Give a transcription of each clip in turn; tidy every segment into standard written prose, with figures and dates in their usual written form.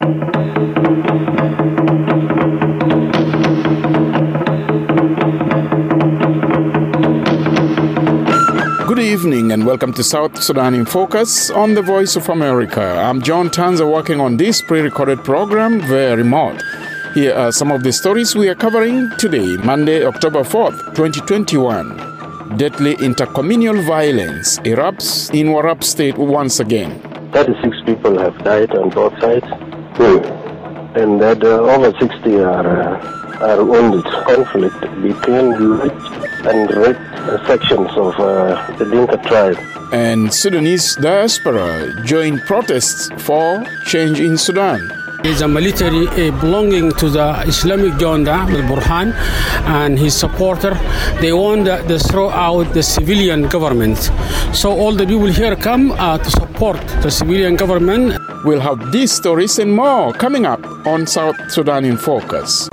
Good evening and welcome to South Sudan in Focus on the Voice of America. I'm John Tanza working on this pre-recorded program via remote. Here are some of the stories we are covering today, Monday, October 4th, 2021. Deadly intercommunal violence erupts in Warrap State once again. 36 people have died on both sides, and that over 60 are wounded. Conflict between rich and red sections of the Dinka tribe. And Sudanese diaspora joined protests for change in Sudan. He's a military belonging to the Islamic Jonda, Al-Burhan, and his supporter. They want to throw out the civilian government. So all the people here come to support the civilian government. We'll have these stories and more coming up on South Sudan in Focus.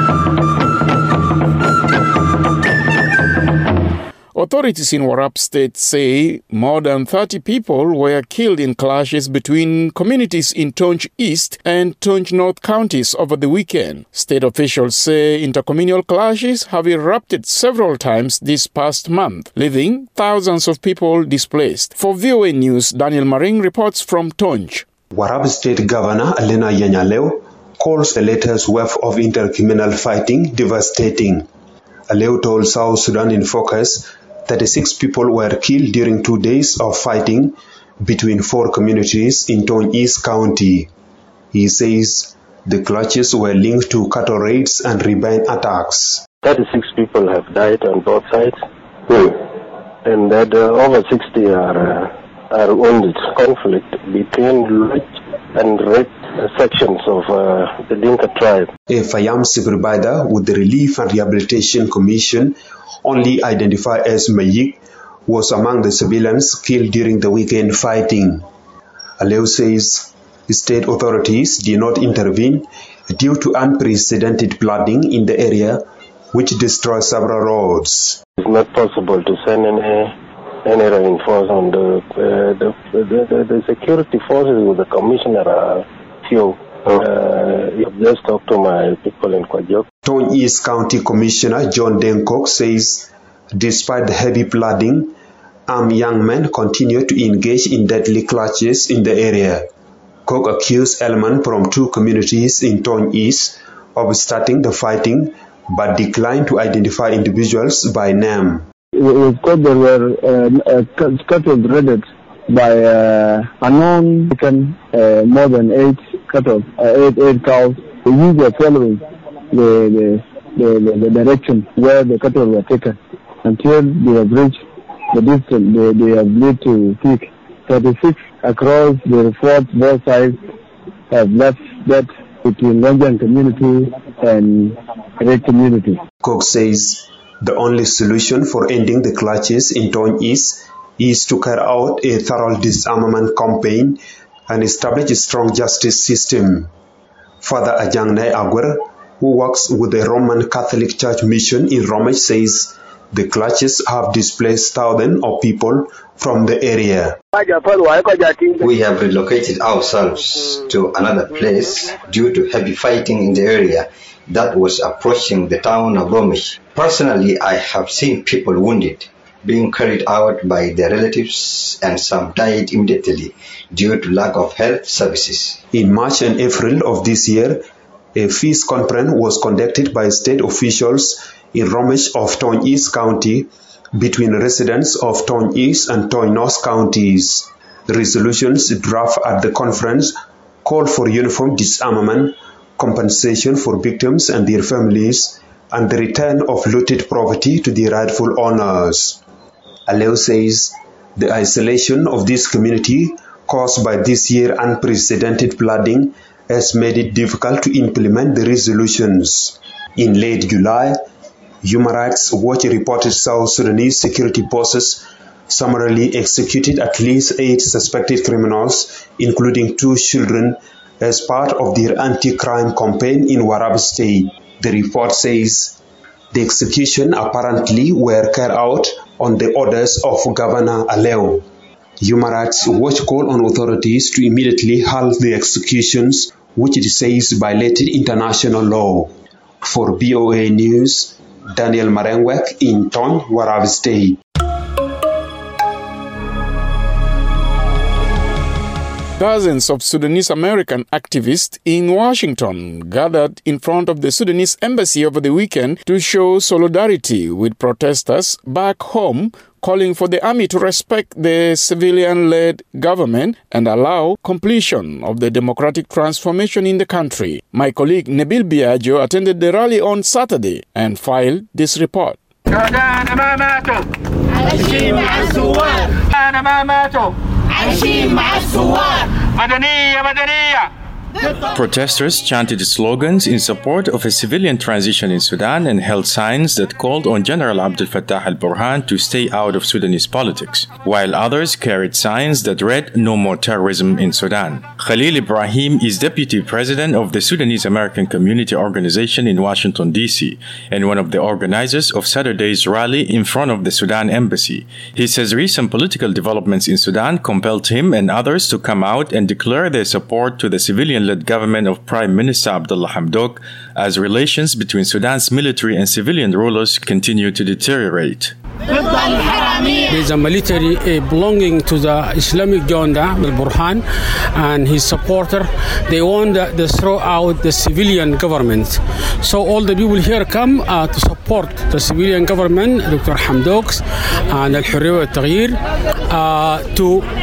Authorities in Warrap State say more than 30 people were killed in clashes between communities in Tonj East and Tonj North counties over the weekend. State officials say intercommunal clashes have erupted several times this past month, leaving thousands of people displaced. For VOA News, Daniel Maring reports from Tonj. Warrap State Governor Elena Yanyaleo calls the latest wave of intercommunal fighting devastating. Aleo told South Sudan in Focus 36 people were killed during 2 days of fighting between 4 communities in Tonj East County. He says the clashes were linked to cattle raids and rebellion attacks. 36 people have died on both sides, and that over 60 are wounded. Conflict between rich and red sections of the Dinka tribe. A Fayam supervisor with the Relief and Rehabilitation Commission, only identified as Mayik, was among the civilians killed during the weekend fighting. Aleo says state authorities did not intervene due to unprecedented flooding in the area, which destroyed several roads. It's not possible to send any reinforcement. The security forces with the commissioner are few. I've just talked to my people in Kwajok. Tonj East County Commissioner John Denkok says despite the heavy flooding, armed young men continue to engage in deadly clashes in the area. Kok accused elements from 2 communities in Tonj East of starting the fighting but declined to identify individuals by name. We thought there were cattle raided by unknown more than 8 cattle, 8 cows. We were following the direction where the cattle were taken until they have reached the distance they have led to peak. 36 across the fort, both sides have left that between Lonjan community and Red community. Cook says the only solution for ending the clashes in Tonj East is to carry out a thorough disarmament campaign and establish a strong justice system. Father Ajangnai Agwer, who works with the Roman Catholic Church mission in Romesh, says the clashes have displaced thousands of people from the area. We have relocated ourselves to another place due to heavy fighting in the area that was approaching the town of Romesh. Personally, I have seen people wounded, being carried out by their relatives, and some died immediately due to lack of health services. In March and April of this year, a peace conference was conducted by state officials in Romesh of Tonj East County between residents of Tonj East and Tonj North counties. The resolutions drafted at the conference called for uniform disarmament, compensation for victims and their families, and the return of looted property to their rightful owners. Aleo says the isolation of this community caused by this year's unprecedented flooding has made it difficult to implement the resolutions. In late July, Human Rights Watch reported South Sudanese security forces summarily executed at least 8 suspected criminals, including 2 children, as part of their anti-crime campaign in Warrap State. The report says the execution apparently were carried out on the orders of Governor Aleo. Human Rights Watch called on authorities to immediately halt the executions which it says violated international law. For BOA News, Daniel Marengwek in Tony, Warab State. Dozens of Sudanese American activists in Washington gathered in front of the Sudanese embassy over the weekend to show solidarity with protesters back home, calling for the army to respect the civilian-led government and allow completion of the democratic transformation in the country. My colleague Nabil Biagio attended the rally on Saturday and filed this report. Protesters chanted slogans in support of a civilian transition in Sudan and held signs that called on General Abdel Fattah al-Burhan to stay out of Sudanese politics, while others carried signs that read "No more terrorism in Sudan." Khalil Ibrahim is deputy president of the Sudanese American Community Organization in Washington, D.C., and one of the organizers of Saturday's rally in front of the Sudan embassy. He says recent political developments in Sudan compelled him and others to come out and declare their support to the civilian-led government of Prime Minister Abdullah Hamdok as relations between Sudan's military and civilian rulers continue to deteriorate. There's a military belonging to the Islamic Junta, al-Burhan, and his supporter. They want to throw out the civilian government. So all the people here come to support the civilian government, Dr. Hamdok and Al-Hurriya Al-Taghyir,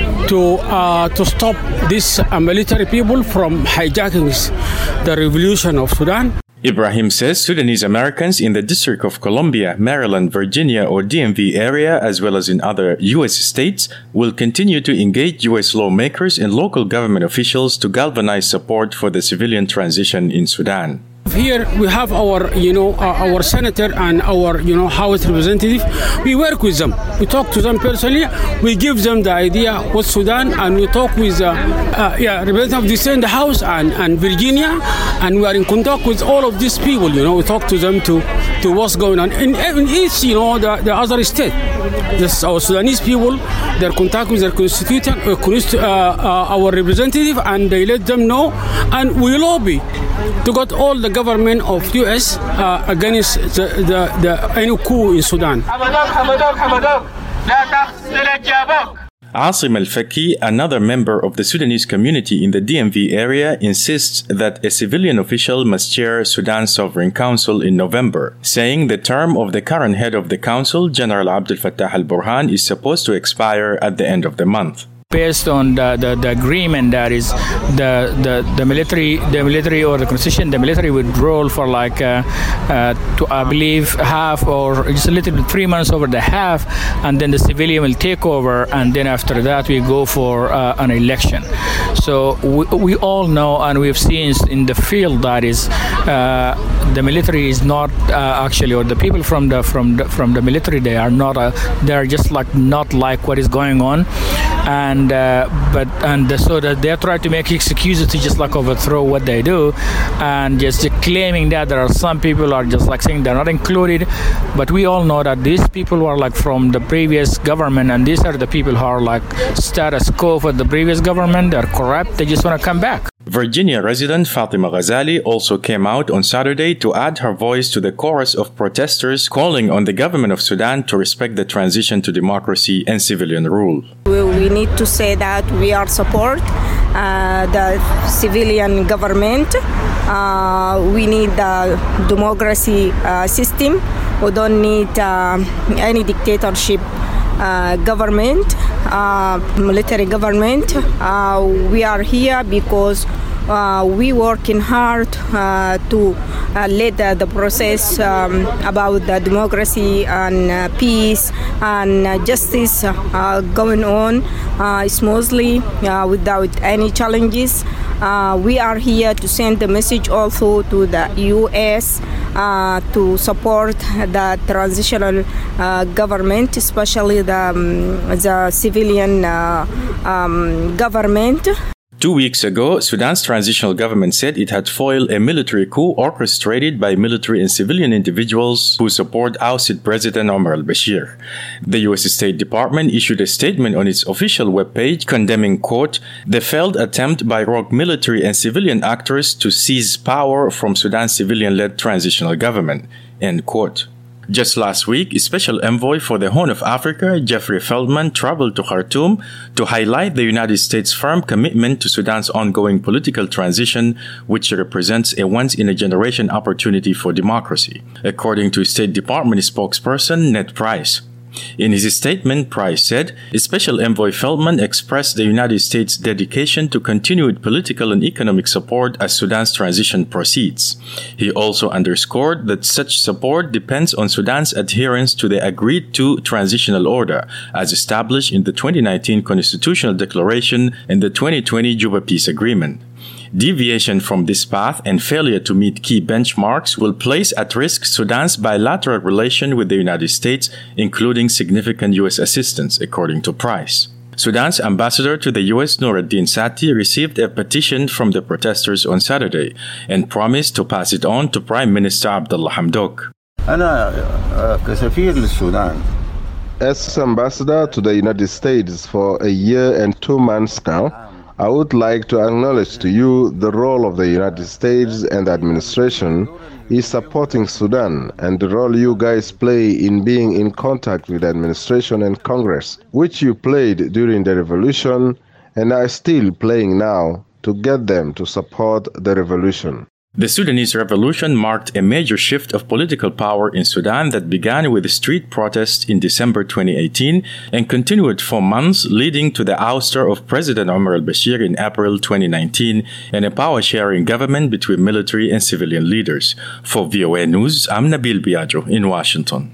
to stop these military people from hijacking the revolution of Sudan. Ibrahim says Sudanese Americans in the District of Columbia, Maryland, Virginia, or DMV area, as well as in other U.S. states, will continue to engage U.S. lawmakers and local government officials to galvanize support for the civilian transition in Sudan. Here we have our senator and our House representative. We work with them. We talk to them personally. We give them the idea what Sudan, and we talk with representative of the in the House and Virginia, and we are in contact with all of these people. We talk to them to what's going on in each the other state. Our Sudanese people, they're in contact with their constituent, our representative, and they let them know, and we lobby to get all the government of U.S. against the any coup in Sudan. Asim Al-Faki, another member of the Sudanese community in the DMV area, insists that a civilian official must chair Sudan's Sovereign Council in November, saying the term of the current head of the council, General Abdel Fattah al-Burhan, is supposed to expire at the end of the month. Based on the agreement, that is the military or the constitution, the military would roll for I believe half or just a little bit 3 months over the half, and then the civilian will take over, and then after that we go for an election. So we all know and we've seen in the field that is the military is not actually, or the people from the military, they are not they are just not like what is going on. So that they try to make excuses to just overthrow what they do, and just claiming that there are some people are just saying they're not included. But we all know that these people are from the previous government, and these are the people who are status quo for the previous government. They're corrupt. They just want to come back. Virginia resident Fatima Ghazali also came out on Saturday to add her voice to the chorus of protesters calling on the government of Sudan to respect the transition to democracy and civilian rule. We need to say that we are support the civilian government. We need the democracy system. We don't need any dictatorship government, military government. We are here because we working hard to lead the process about the democracy and peace and justice going on smoothly without any challenges. We are here to send the message also to the U.S. To support the transitional government, especially the civilian government. 2 weeks ago, Sudan's transitional government said it had foiled a military coup orchestrated by military and civilian individuals who support ousted President Omar al-Bashir. The U.S. State Department issued a statement on its official webpage condemning, quote, the failed attempt by rogue military and civilian actors to seize power from Sudan's civilian-led transitional government, end quote. Just last week, Special Envoy for the Horn of Africa, Jeffrey Feltman, traveled to Khartoum to highlight the United States' firm commitment to Sudan's ongoing political transition, which represents a once-in-a-generation opportunity for democracy, according to State Department spokesperson Ned Price. In his statement, Price said, Special Envoy Feltman expressed the United States' dedication to continued political and economic support as Sudan's transition proceeds. He also underscored that such support depends on Sudan's adherence to the agreed-to transitional order, as established in the 2019 Constitutional Declaration and the 2020 Juba Peace Agreement. Deviation from this path and failure to meet key benchmarks will place at risk Sudan's bilateral relation with the United States, including significant U.S. assistance, according to Price. Sudan's ambassador to the U.S., Nuruddin Sati, received a petition from the protesters on Saturday and promised to pass it on to Prime Minister Abdullah Hamdok. As ambassador to the United States for a year and 2 months now, I would like to acknowledge to you the role of the United States and the administration is supporting Sudan and the role you guys play in being in contact with the administration and Congress, which you played during the revolution and are still playing now to get them to support the revolution. The Sudanese revolution marked a major shift of political power in Sudan that began with street protests in December 2018 and continued for months, leading to the ouster of President Omar al-Bashir in April 2019 and a power-sharing government between military and civilian leaders. For VOA News, I'm Nabil Biagio in Washington.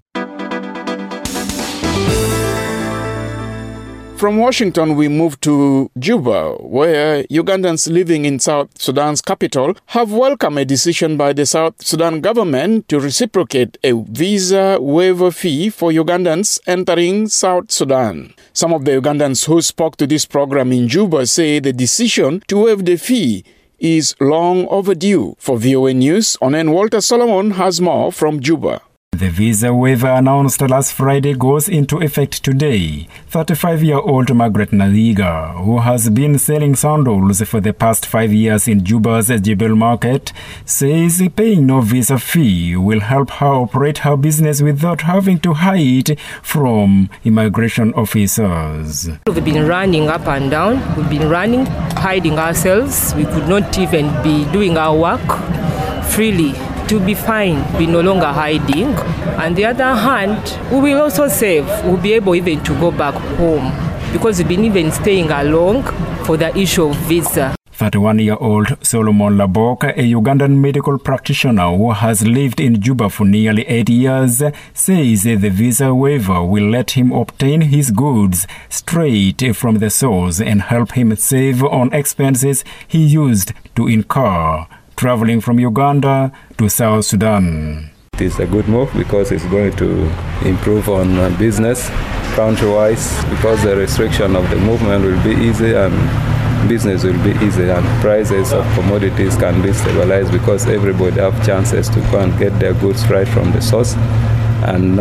From Washington, we move to Juba, where Ugandans living in South Sudan's capital have welcomed a decision by the South Sudan government to reciprocate a visa waiver fee for Ugandans entering South Sudan. Some of the Ugandans who spoke to this program in Juba say the decision to waive the fee is long overdue. For VOA News, Onen Walter Solomon has more from Juba. The visa waiver announced last Friday goes into effect today. 35-year-old Margaret Naliga, who has been selling sandals for the past 5 years in Juba's Jebel Market, says paying no visa fee will help her operate her business without having to hide from immigration officers. We've been running up and down. We've been running, hiding ourselves. We could not even be doing our work freely. To be fine, be no longer hiding. On the other hand, we will also save. We'll be able even to go back home because we've been even staying along for the issue of visa. 31-year-old Solomon Labok, a Ugandan medical practitioner who has lived in Juba for nearly 8 years, says the visa waiver will let him obtain his goods straight from the source and help him save on expenses he used to incur traveling from Uganda to South Sudan. It is a good move because it's going to improve on business country-wise because the restriction of the movement will be easy and business will be easy and prices of commodities can be stabilized because everybody have chances to go and get their goods right from the source and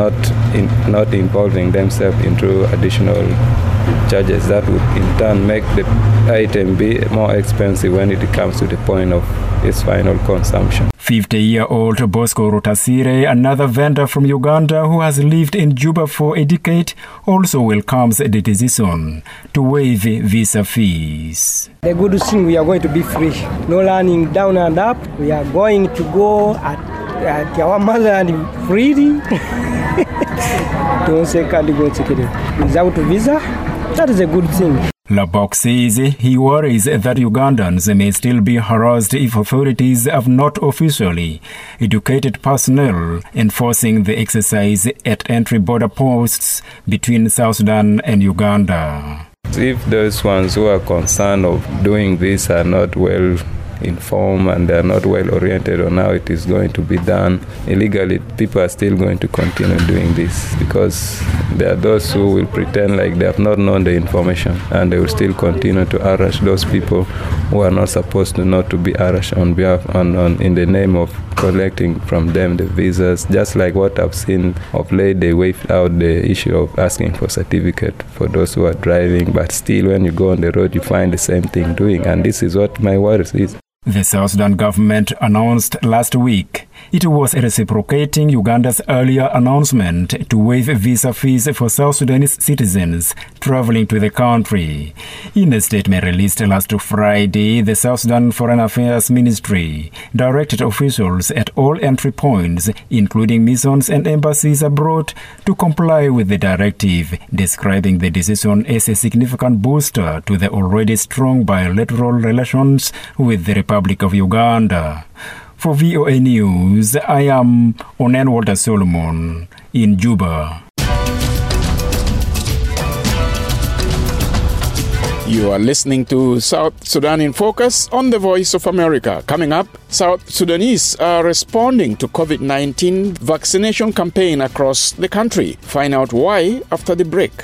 not involving themselves into additional charges that would in turn make the item be more expensive when it comes to the point of its final consumption. 50-year-old Bosco Rutasire, another vendor from Uganda who has lived in Juba for a decade, also welcomes the decision to waive visa fees. The good thing, we are going to be free. No running down and up. We are going to go at our mother and freely. Don't say can't go to without visa. That is a good thing. Labok says he worries that Ugandans may still be harassed if authorities have not officially educated personnel enforcing the exercise at entry border posts between South Sudan and Uganda. If those ones who are concerned of doing this are not well informed and they are not well oriented on how it is going to be done illegally, people are still going to continue doing this because there are those who will pretend like they have not known the information and they will still continue to harass those people who are not supposed to know to be harassed on behalf in the name of collecting from them the visas. Just like what I've seen of late, they waived out the issue of asking for certificate for those who are driving, but still when you go on the road you find the same thing doing, and this is what my worry is. The South Sudan government announced last week it was reciprocating Uganda's earlier announcement to waive visa fees for South Sudanese citizens traveling to the country. In a statement released last Friday, the South Sudan Foreign Affairs Ministry directed officials at all entry points, including missions and embassies abroad, to comply with the directive, describing the decision as a significant booster to the already strong bilateral relations with the Republic of Uganda. For VOA News, I am Onen Walter Solomon in Juba. You are listening to South Sudan in Focus on the Voice of America. Coming up, South Sudanese are responding to COVID-19 vaccination campaign across the country. Find out why after the break.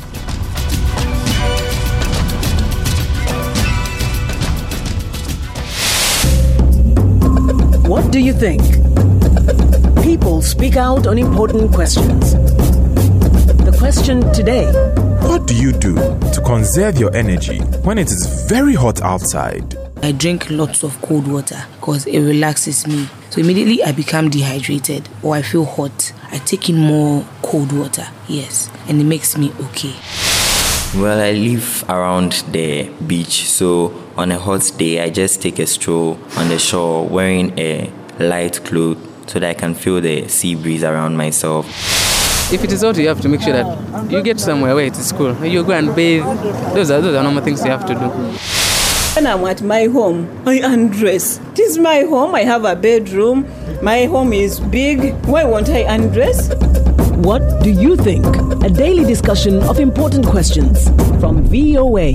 What do you think? People speak out on important questions. The question today: what do you do to conserve your energy when it is very hot outside? I drink lots of cold water because it relaxes me. So immediately I become dehydrated or I feel hot, I take in more cold water, yes, and it makes me okay. Well, I live around the beach, so on a hot day, I just take a stroll on the shore wearing a light cloth so that I can feel the sea breeze around myself. If it is hot, you have to make sure that you get somewhere where it is cool. You go and bathe. Those are normal things you have to do. When I'm at my home, I undress. It is my home. I have a bedroom. My home is big. Why won't I undress? What do you think? A daily discussion of important questions from VOA.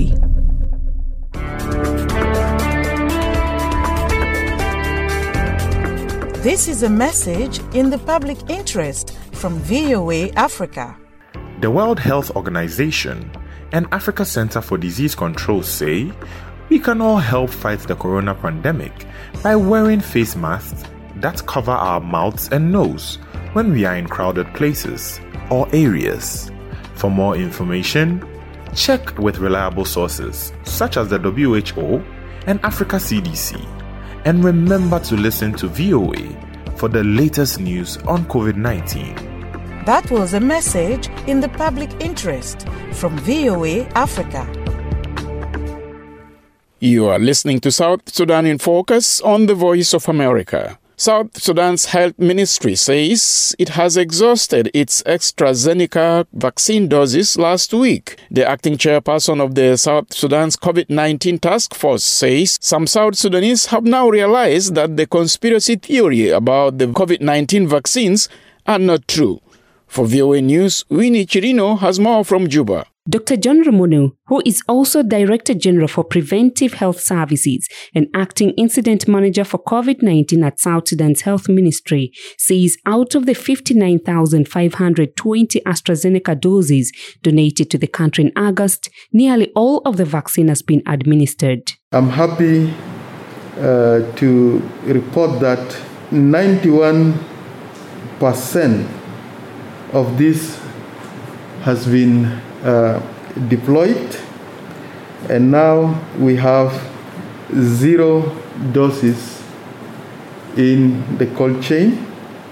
This is a message in the public interest from VOA Africa. The World Health Organization and Africa Center for Disease Control say we can all help fight the corona pandemic by wearing face masks that cover our mouths and nose when we are in crowded places or areas. For more information, check with reliable sources such as the WHO and Africa CDC. And remember to listen to VOA for the latest news on COVID-19. That was a message in the public interest from VOA Africa. You are listening to South Sudan in Focus on the Voice of America. South Sudan's health ministry says it has exhausted its AstraZeneca vaccine doses last week. The acting chairperson of the South Sudan's COVID-19 task force says some South Sudanese have now realized that the conspiracy theory about the COVID-19 vaccines are not true. For VOA News, Winnie Chirino has more from Juba. Dr. John Ramono, who is also Director General for Preventive Health Services and Acting Incident Manager for COVID-19 at South Sudan's Health Ministry, says out of the 59,520 AstraZeneca doses donated to the country in August, nearly all of the vaccine has been administered. I'm happy to report that 91% of this has been deployed, and now we have 0 doses in the cold chain.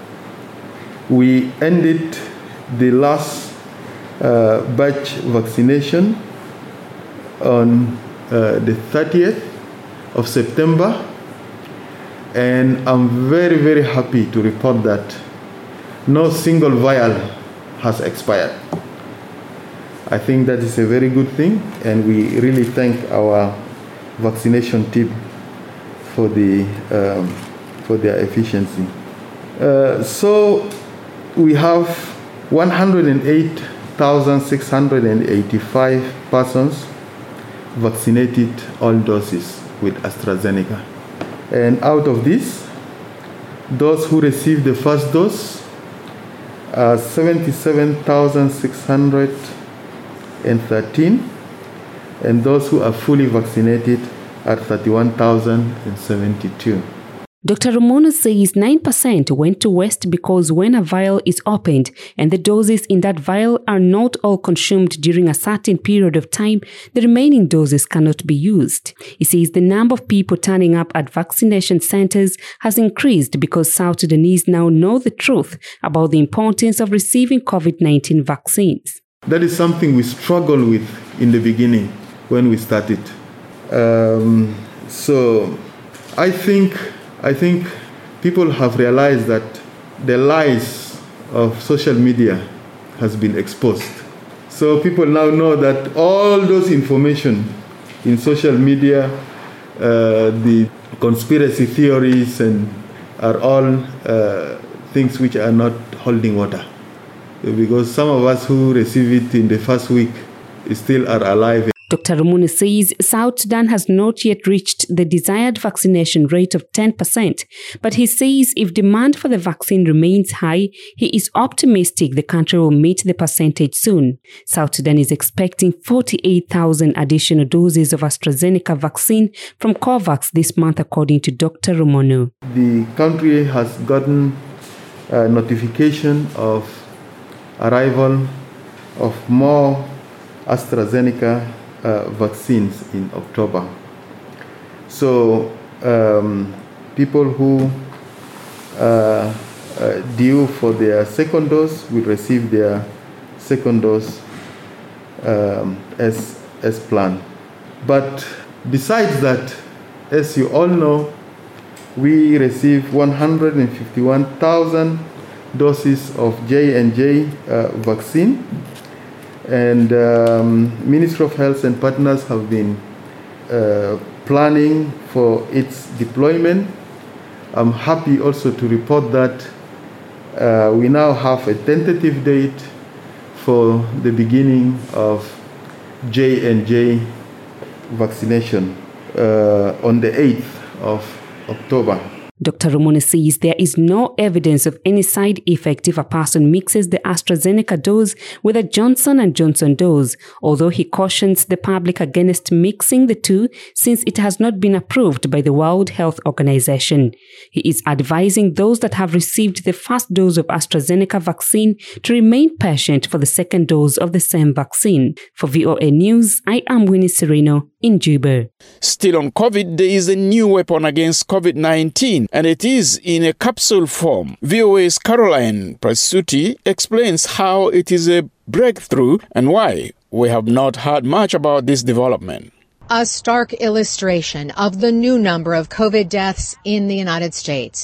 We ended the last batch vaccination on the 30th of September, and I'm very, very happy to report that no single vial has expired. I think that is a very good thing, and we really thank our vaccination team for their efficiency. So we have 108,685 persons vaccinated all doses with AstraZeneca. And out of this, those who received the first dose are 77,613, and those who are fully vaccinated are 31,072. Dr. Romono says 9% went to waste because when a vial is opened and the doses in that vial are not all consumed during a certain period of time, the remaining doses cannot be used. He says the number of people turning up at vaccination centers has increased because South Sudanese now know the truth about the importance of receiving COVID-19 vaccines. That is something we struggled with in the beginning when we started. So I think people have realized that the lies of social media has been exposed. So people now know that all those information in social media, the conspiracy theories, and are all things which are not holding water. Because some of us who receive it in the first week still are alive. Dr. Romono says South Sudan has not yet reached the desired vaccination rate of 10%, but he says if demand for the vaccine remains high, he is optimistic the country will meet the percentage soon. South Sudan is expecting 48,000 additional doses of AstraZeneca vaccine from COVAX this month, according to Dr. Romono. The country has gotten a notification of arrival of more AstraZeneca vaccines in October. So people who are due for their second dose will receive their second dose as planned. But besides that, as you all know, we received 151,000 doses of J&J vaccine. And Ministry of Health and partners have been planning for its deployment. I'm happy also to report that we now have a tentative date for the beginning of J&J vaccination on the 8th of October. Dr. Romono says there is no evidence of any side effect if a person mixes the AstraZeneca dose with a Johnson & Johnson dose, although he cautions the public against mixing the two since it has not been approved by the World Health Organization. He is advising those that have received the first dose of AstraZeneca vaccine to remain patient for the second dose of the same vaccine. For VOA News, I am Winnie Sereno in Juba. Still on COVID, there is a new weapon against COVID-19, and it is in a capsule form. VOA's Caroline Prasuti explains how it is a breakthrough and why we have not heard much about this development. A stark illustration of the new number of COVID deaths in the United States.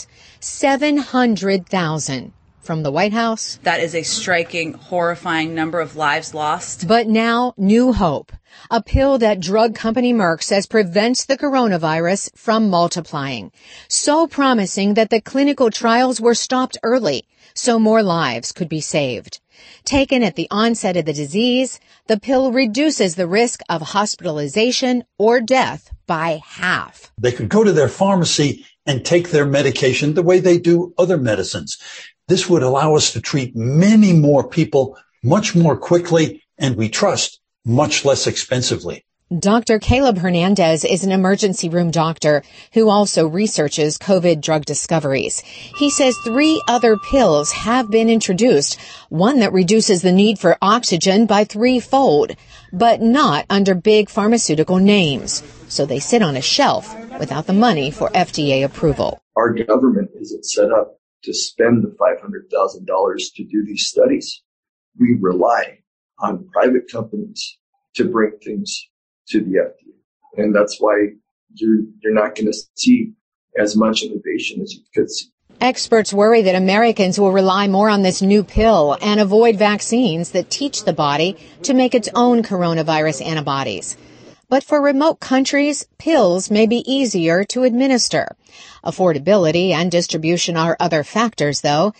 700,000. From the White House. That is a striking, horrifying number of lives lost. But now, new hope. A pill that drug company Merck says prevents the coronavirus from multiplying. So promising that the clinical trials were stopped early, so more lives could be saved. Taken at the onset of the disease, the pill reduces the risk of hospitalization or death by half. They could go to their pharmacy and take their medication the way they do other medicines. This would allow us to treat many more people much more quickly, and we trust much less expensively. Dr. Caleb Hernandez is an emergency room doctor who also researches COVID drug discoveries. He says 3 other pills have been introduced, one that reduces the need for oxygen by 3-fold, but not under big pharmaceutical names. So they sit on a shelf without the money for FDA approval. Our government isn't set up to spend the $500,000 to do these studies. We rely on private companies to bring things to the FDA. And that's why you're not going to see as much innovation as you could see. Experts worry that Americans will rely more on this new pill and avoid vaccines that teach the body to make its own coronavirus antibodies. But for remote countries, pills may be easier to administer. Affordability and distribution are other factors, though.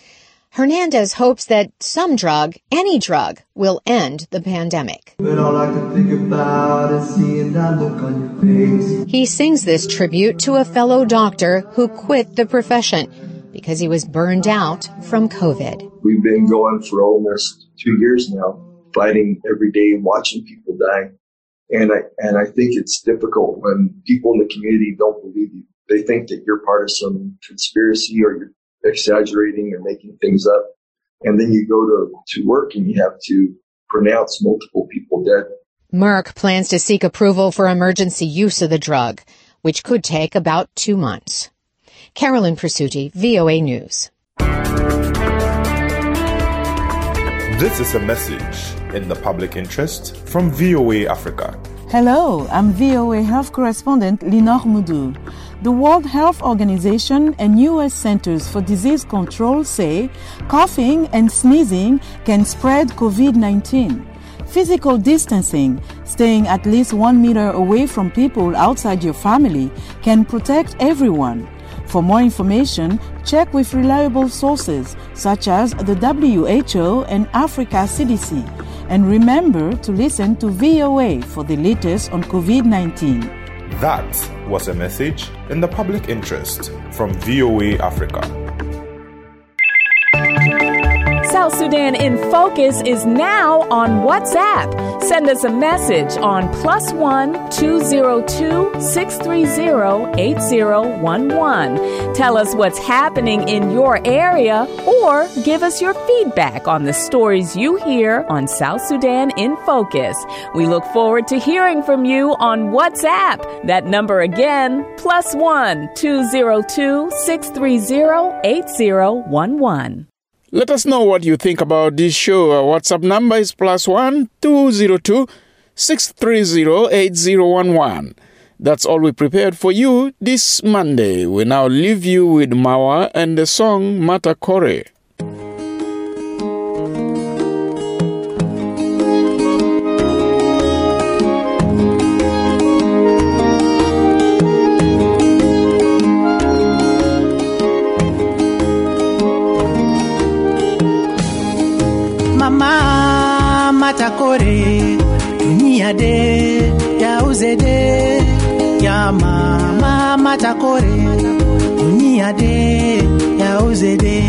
Hernandez hopes that some drug, any drug, will end the pandemic. But all I can think about is seeing that look on your face. He sings this tribute to a fellow doctor who quit the profession because he was burned out from COVID. We've been going for almost 2 years now, fighting every day and watching people die. And I think it's difficult when people in the community don't believe you. They think that you're part of some conspiracy or you're exaggerating or making things up. And then you go to work and you have to pronounce multiple people dead. Merck plans to seek approval for emergency use of the drug, which could take about 2 months. Carolyn Presutti, VOA News. This is a message in the public interest from VOA Africa. Hello, I'm VOA Health Correspondent Linor Moudou. The World Health Organization and U.S. Centers for Disease Control say coughing and sneezing can spread COVID-19. Physical distancing, staying at least 1 meter away from people outside your family, can protect everyone. For more information, check with reliable sources such as the WHO and Africa CDC. And remember to listen to VOA for the latest on COVID-19. That was a message in the public interest from VOA Africa. South Sudan in Focus is now on WhatsApp. Send us a message on +1 202 630 8011. Tell us what's happening in your area or give us your feedback on the stories you hear on South Sudan in Focus. We look forward to hearing from you on WhatsApp. That number again, +1 202 630 8011. Let us know what you think about this show. Our WhatsApp number is +1 202 630 8011. That's all we prepared for you this Monday. We now leave you with Mawa and the song Matakore. Mama matakore dunia de ya uzede ya mama matakore dunia de ya uzede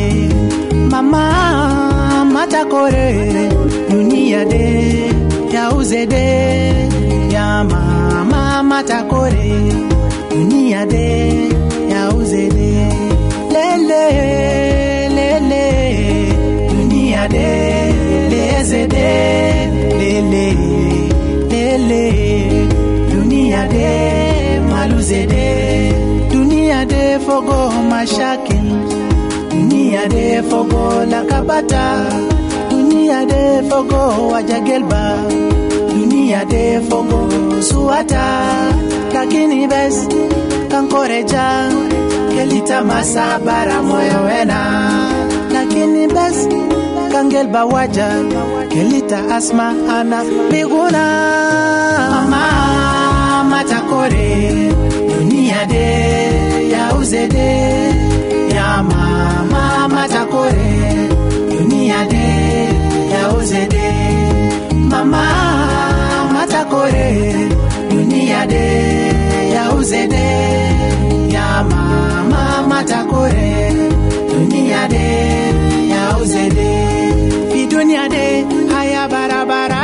mama matakore dunia de ya uzede ya mama matakore dunia de ya uzede lele lele dunia de Zede, lele, lele, dunia de maluzede, dunia de fogo mashakil, dunia de fogo lakabata, dunia de fogo wajagelba, dunia de fogo suata, lakini bes kankoreja, kelita masabara moyo wena, lakini bes Kangel bawaja kelita asma ana biguna mama matakore dunia de ya uzede ya mama matakore dunia de ya uzede mama matakore dunia de ya uzede ya mama matakore dunia de ya uzede dunia de haya barabara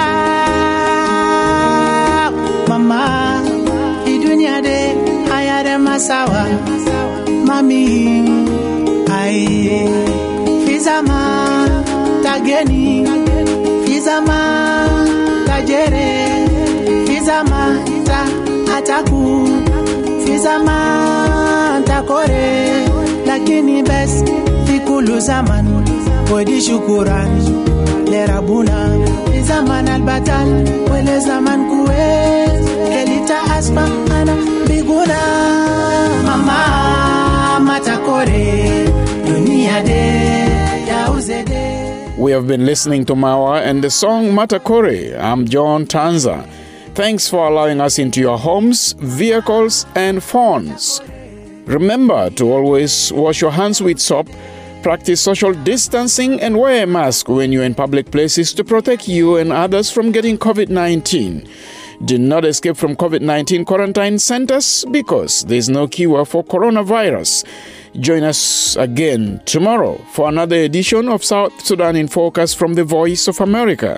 mama dunia de haya de masawa mami ai fizama tageni fizama tajere fizama ta ataku fizama takore lakini bes fikulu zaman wadi shukuran Lerabuna, zaman al-batal, wele zaman kuwez, kelita asma ana biguna. Mama matakore, dunia de ya uzede. We have been listening to Mawa and the song Matakore. I'm John Tanza. Thanks for allowing us into your homes, vehicles, and phones. Remember to always wash your hands with soap, practice social distancing and wear a mask when you're in public places to protect you and others from getting COVID-19. Do not escape from COVID-19 quarantine centers because there's no cure for coronavirus. Join us again tomorrow for another edition of South Sudan in Focus from the Voice of America.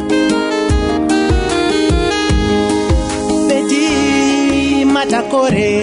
Matakore